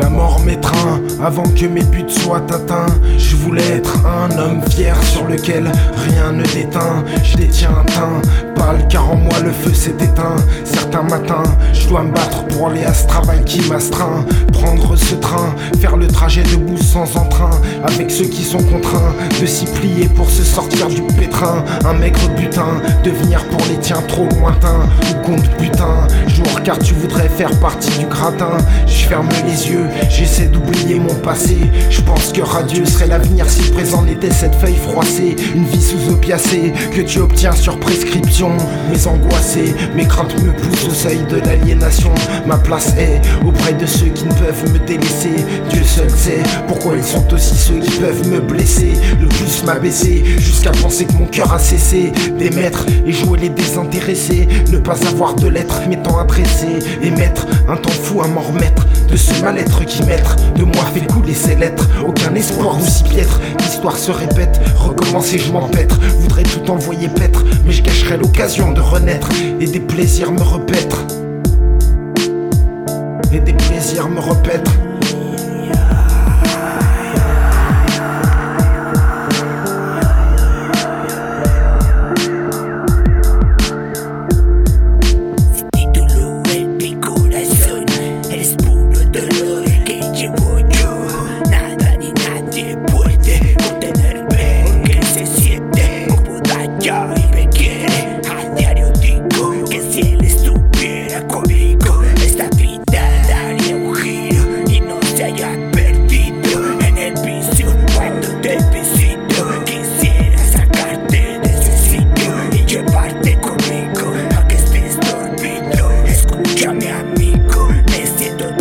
La mort m'étreint avant que mes buts soient atteints. Je voulais être un homme fier sur lequel rien ne déteint. Je détiens un teint pâle car en moi le feu s'est éteint. Certains matins je dois me battre pour aller à ce travail qui m'astreint. Prendre ce train, faire le trajet debout sans entrain, avec ceux qui sont contraints de s'y plier pour se sortir du pétrin. Un maigre butin, devenir pour les tiens trop lointain. Ou compte putain, jour car tu voudrais faire partie du gratin. Je ferme les yeux, j'essaie d'oublier mon passé. Je pense que radieux serait l'avenir si le présent n'était cette feuille froissée. Une vie sous opiacée que tu obtiens sur prescription. Mais angoissé, mes craintes me poussent au seuil de l'aliénation. Ma place est auprès de ceux qui ne peuvent me délaisser. Dieu seul sait pourquoi ils sont aussi ceux qui peuvent me blesser. Le plus m'abaisser jusqu'à penser que mon cœur a cessé d'émettre et jouer les désintéressés. Ne pas avoir de lettres m'étant adressé et mettre un temps fou à m'en remettre de ce mal-être qui maître de moi fait couler ses lettres. Aucun espoir aussi piètre, l'histoire se répète, recommence et je m'empêtre. Voudrais tout envoyer paître, mais je gâcherais l'occasion de renaître. Et des plaisirs me repaître, et des plaisirs me repaître. Escúchame amigo, me siento